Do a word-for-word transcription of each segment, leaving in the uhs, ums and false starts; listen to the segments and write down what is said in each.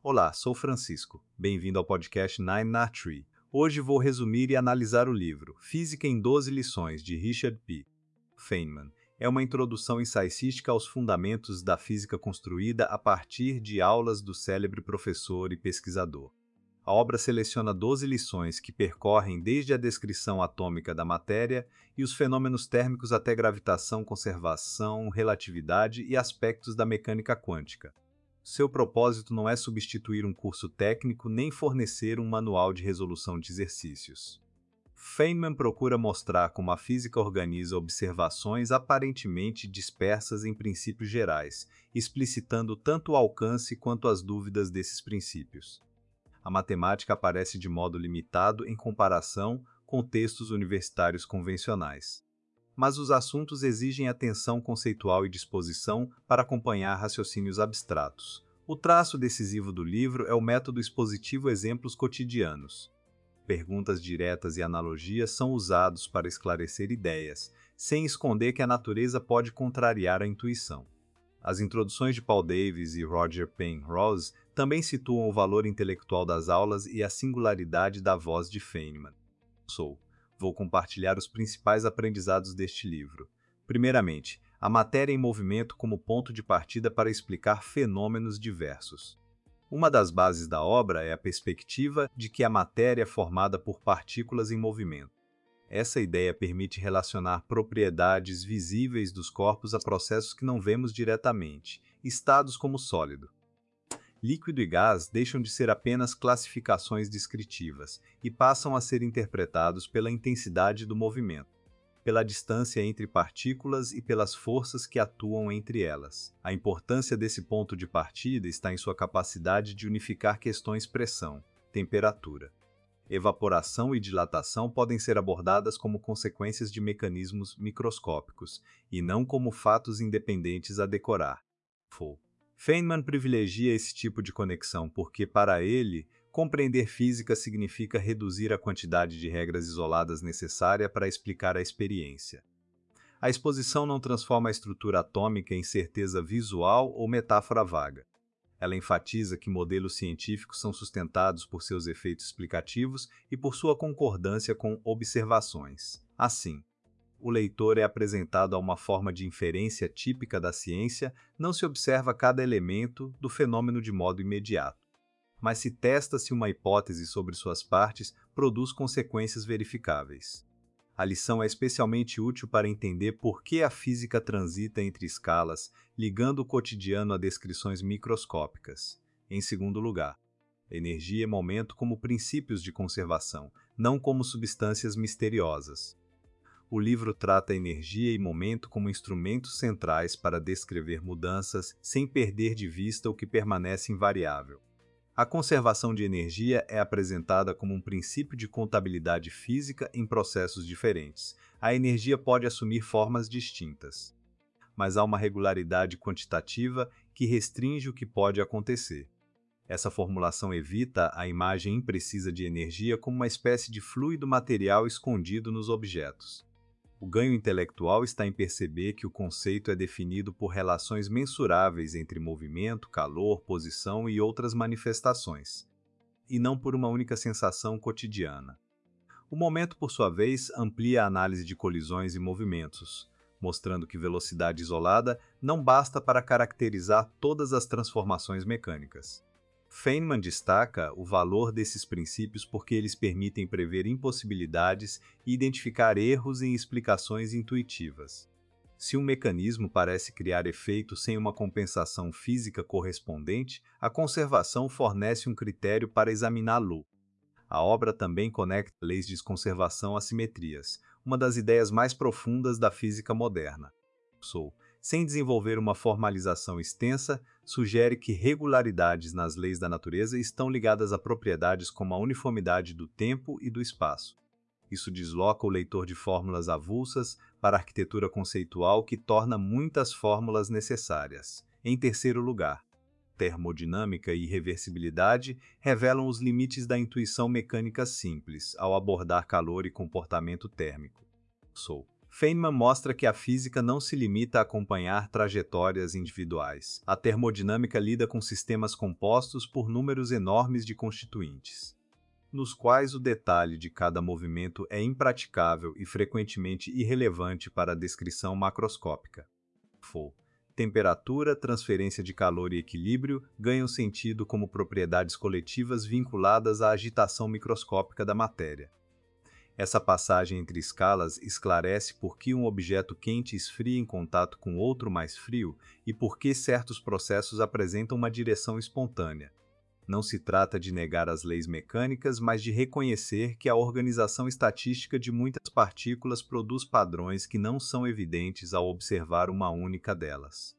Olá, sou Francisco. Bem-vindo ao podcast Nine na Tree. Hoje vou resumir e analisar o livro Física em doze Lições, de Richard P. Feynman. É uma introdução ensaística aos fundamentos da física construída a partir de aulas do célebre professor e pesquisador. A obra seleciona doze lições que percorrem desde a descrição atômica da matéria e os fenômenos térmicos até gravitação, conservação, relatividade e aspectos da mecânica quântica. Seu propósito não é substituir um curso técnico nem fornecer um manual de resolução de exercícios. Feynman procura mostrar como a física organiza observações aparentemente dispersas em princípios gerais, explicitando tanto o alcance quanto as dúvidas desses princípios. A matemática aparece de modo limitado em comparação com textos universitários convencionais. Mas os assuntos exigem atenção conceitual e disposição para acompanhar raciocínios abstratos. O traço decisivo do livro é o método expositivo exemplos cotidianos. Perguntas diretas e analogias são usados para esclarecer ideias, sem esconder que a natureza pode contrariar a intuição. As introduções de Paul Davies e Roger Penrose também situam o valor intelectual das aulas e a singularidade da voz de Feynman. Sou. Vou compartilhar os principais aprendizados deste livro. Primeiramente, a matéria em movimento como ponto de partida para explicar fenômenos diversos. Uma das bases da obra é a perspectiva de que a matéria é formada por partículas em movimento. Essa ideia permite relacionar propriedades visíveis dos corpos a processos que não vemos diretamente, estados como sólido. Líquido e gás deixam de ser apenas classificações descritivas e passam a ser interpretados pela intensidade do movimento, pela distância entre partículas e pelas forças que atuam entre elas. A importância desse ponto de partida está em sua capacidade de unificar questões pressão, temperatura. Evaporação e dilatação podem ser abordadas como consequências de mecanismos microscópicos e não como fatos independentes a decorar. Fou. Feynman privilegia esse tipo de conexão porque, para ele, compreender física significa reduzir a quantidade de regras isoladas necessária para explicar a experiência. A exposição não transforma a estrutura atômica em certeza visual ou metáfora vaga. Ela enfatiza que modelos científicos são sustentados por seus efeitos explicativos e por sua concordância com observações. Assim, o leitor é apresentado a uma forma de inferência típica da ciência, não se observa cada elemento do fenômeno de modo imediato, mas se testa se uma hipótese sobre suas partes produz consequências verificáveis. A lição é especialmente útil para entender por que a física transita entre escalas, ligando o cotidiano a descrições microscópicas. Em segundo lugar, energia e momento como princípios de conservação, não como substâncias misteriosas. O livro trata energia e momento como instrumentos centrais para descrever mudanças sem perder de vista o que permanece invariável. A conservação de energia é apresentada como um princípio de contabilidade física em processos diferentes. A energia pode assumir formas distintas, mas há uma regularidade quantitativa que restringe o que pode acontecer. Essa formulação evita a imagem imprecisa de energia como uma espécie de fluido material escondido nos objetos. O ganho intelectual está em perceber que o conceito é definido por relações mensuráveis entre movimento, calor, posição e outras manifestações, e não por uma única sensação cotidiana. O momento, por sua vez, amplia a análise de colisões e movimentos, mostrando que velocidade isolada não basta para caracterizar todas as transformações mecânicas. Feynman destaca o valor desses princípios porque eles permitem prever impossibilidades e identificar erros em explicações intuitivas. Se um mecanismo parece criar efeito sem uma compensação física correspondente, a conservação fornece um critério para examiná-lo. A obra também conecta leis de conservação a simetrias, uma das ideias mais profundas da física moderna. Sou. Sem desenvolver uma formalização extensa, sugere que regularidades nas leis da natureza estão ligadas a propriedades como a uniformidade do tempo e do espaço. Isso desloca o leitor de fórmulas avulsas para a arquitetura conceitual que torna muitas fórmulas necessárias. Em terceiro lugar, termodinâmica e irreversibilidade revelam os limites da intuição mecânica simples ao abordar calor e comportamento térmico. Sou. Feynman mostra que a física não se limita a acompanhar trajetórias individuais. A termodinâmica lida com sistemas compostos por números enormes de constituintes, nos quais o detalhe de cada movimento é impraticável e frequentemente irrelevante para a descrição macroscópica. F Temperatura, transferência de calor e equilíbrio ganham sentido como propriedades coletivas vinculadas à agitação microscópica da matéria. Essa passagem entre escalas esclarece por que um objeto quente esfria em contato com outro mais frio e por que certos processos apresentam uma direção espontânea. Não se trata de negar as leis mecânicas, mas de reconhecer que a organização estatística de muitas partículas produz padrões que não são evidentes ao observar uma única delas.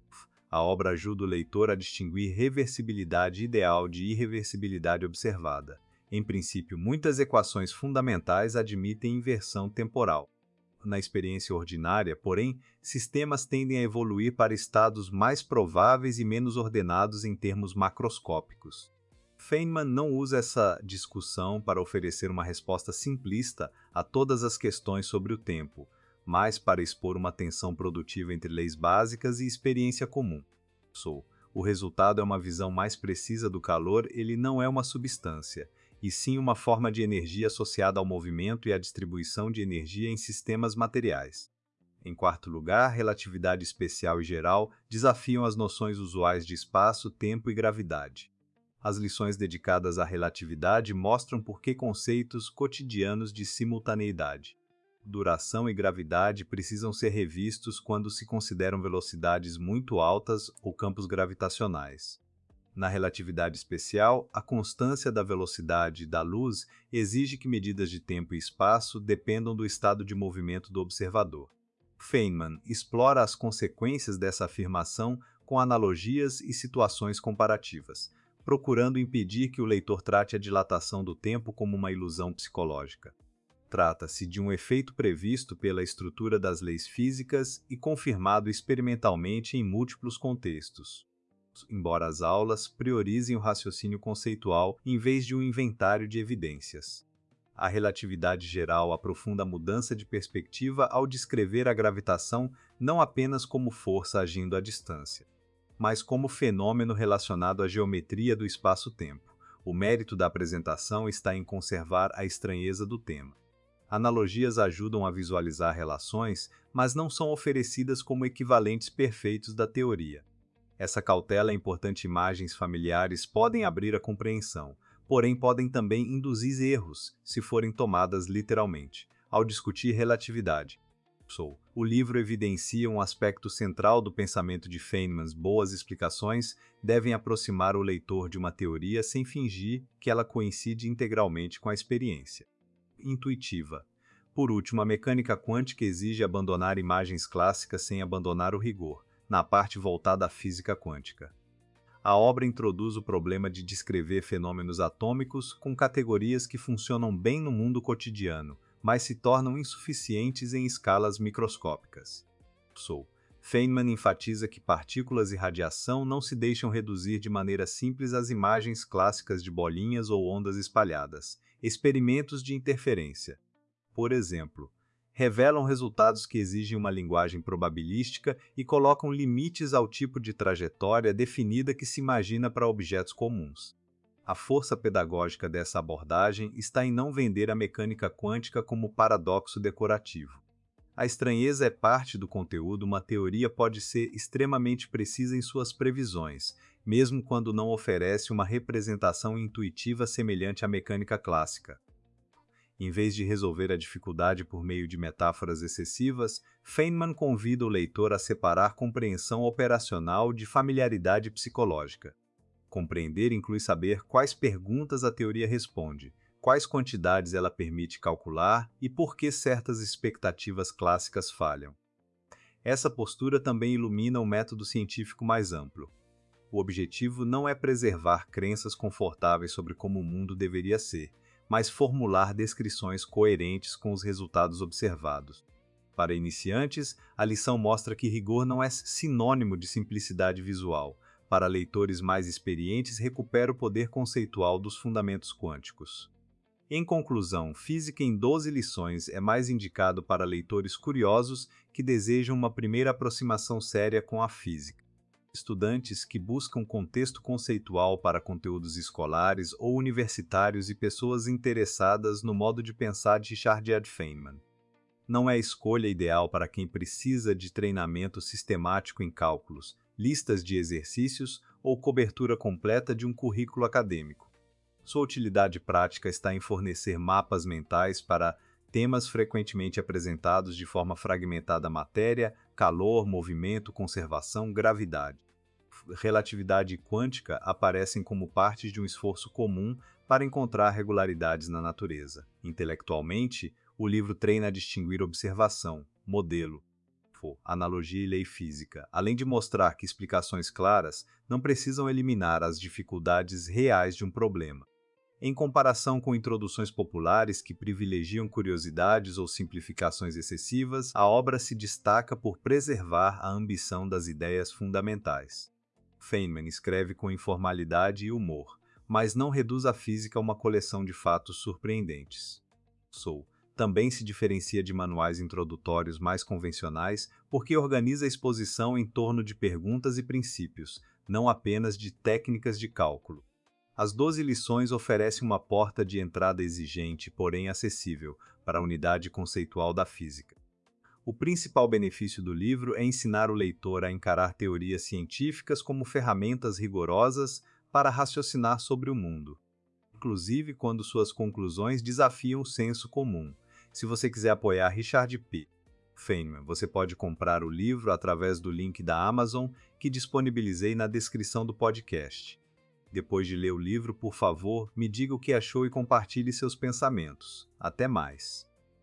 A obra ajuda o leitor a distinguir reversibilidade ideal de irreversibilidade observada. Em princípio, muitas equações fundamentais admitem inversão temporal. Na experiência ordinária, porém, sistemas tendem a evoluir para estados mais prováveis e menos ordenados em termos macroscópicos. Feynman não usa essa discussão para oferecer uma resposta simplista a todas as questões sobre o tempo, mas para expor uma tensão produtiva entre leis básicas e experiência comum. So, o resultado é uma visão mais precisa do calor, ele não é uma substância, e sim uma forma de energia associada ao movimento e à distribuição de energia em sistemas materiais. Em quarto lugar, relatividade especial e geral desafiam as noções usuais de espaço, tempo e gravidade. As lições dedicadas à relatividade mostram por que conceitos cotidianos de simultaneidade, duração e gravidade precisam ser revistos quando se consideram velocidades muito altas ou campos gravitacionais. Na relatividade especial, a constância da velocidade da luz exige que medidas de tempo e espaço dependam do estado de movimento do observador. Feynman explora as consequências dessa afirmação com analogias e situações comparativas, procurando impedir que o leitor trate a dilatação do tempo como uma ilusão psicológica. Trata-se de um efeito previsto pela estrutura das leis físicas e confirmado experimentalmente em múltiplos contextos, embora as aulas priorizem o raciocínio conceitual em vez de um inventário de evidências. A relatividade geral aprofunda a mudança de perspectiva ao descrever a gravitação não apenas como força agindo à distância, mas como fenômeno relacionado à geometria do espaço-tempo. O mérito da apresentação está em conservar a estranheza do tema. Analogias ajudam a visualizar relações, mas não são oferecidas como equivalentes perfeitos da teoria. Essa cautela é importante. Imagens familiares podem abrir a compreensão, porém podem também induzir erros, se forem tomadas literalmente, ao discutir relatividade. So, o livro evidencia um aspecto central do pensamento de Feynman. Boas explicações devem aproximar o leitor de uma teoria sem fingir que ela coincide integralmente com a experiência. Intuitiva. Por último, a mecânica quântica exige abandonar imagens clássicas sem abandonar o rigor, na parte voltada à física quântica. A obra introduz o problema de descrever fenômenos atômicos com categorias que funcionam bem no mundo cotidiano, mas se tornam insuficientes em escalas microscópicas. So, Feynman enfatiza que partículas e radiação não se deixam reduzir de maneira simples às imagens clássicas de bolinhas ou ondas espalhadas. Experimentos de interferência, por exemplo, revelam resultados que exigem uma linguagem probabilística e colocam limites ao tipo de trajetória definida que se imagina para objetos comuns. A força pedagógica dessa abordagem está em não vender a mecânica quântica como paradoxo decorativo. A estranheza é parte do conteúdo. Uma teoria pode ser extremamente precisa em suas previsões, mesmo quando não oferece uma representação intuitiva semelhante à mecânica clássica. Em vez de resolver a dificuldade por meio de metáforas excessivas, Feynman convida o leitor a separar compreensão operacional de familiaridade psicológica. Compreender inclui saber quais perguntas a teoria responde, quais quantidades ela permite calcular e por que certas expectativas clássicas falham. Essa postura também ilumina o método científico mais amplo. O objetivo não é preservar crenças confortáveis sobre como o mundo deveria ser, mas formular descrições coerentes com os resultados observados. Para iniciantes, a lição mostra que rigor não é sinônimo de simplicidade visual. Para leitores mais experientes, recupera o poder conceitual dos fundamentos quânticos. Em conclusão, Física em doze lições é mais indicado para leitores curiosos que desejam uma primeira aproximação séria com a física. Estudantes que buscam contexto conceitual para conteúdos escolares ou universitários e pessoas interessadas no modo de pensar de Richard Feynman. Não é a escolha ideal para quem precisa de treinamento sistemático em cálculos, listas de exercícios ou cobertura completa de um currículo acadêmico. Sua utilidade prática está em fornecer mapas mentais para temas frequentemente apresentados de forma fragmentada: matéria, calor, movimento, conservação, gravidade. Relatividade quântica aparecem como parte de um esforço comum para encontrar regularidades na natureza. Intelectualmente, o livro treina a distinguir observação, modelo, analogia e lei física, além de mostrar que explicações claras não precisam eliminar as dificuldades reais de um problema. Em comparação com introduções populares que privilegiam curiosidades ou simplificações excessivas, a obra se destaca por preservar a ambição das ideias fundamentais. Feynman escreve com informalidade e humor, mas não reduz a física a uma coleção de fatos surpreendentes. Sou também se diferencia de manuais introdutórios mais convencionais porque organiza a exposição em torno de perguntas e princípios, não apenas de técnicas de cálculo. As doze lições oferecem uma porta de entrada exigente, porém acessível, para a unidade conceitual da física. O principal benefício do livro é ensinar o leitor a encarar teorias científicas como ferramentas rigorosas para raciocinar sobre o mundo, inclusive quando suas conclusões desafiam o senso comum. Se você quiser apoiar Richard P. Feynman, você pode comprar o livro através do link da Amazon que disponibilizei na descrição do podcast. Depois de ler o livro, por favor, me diga o que achou e compartilhe seus pensamentos. Até mais!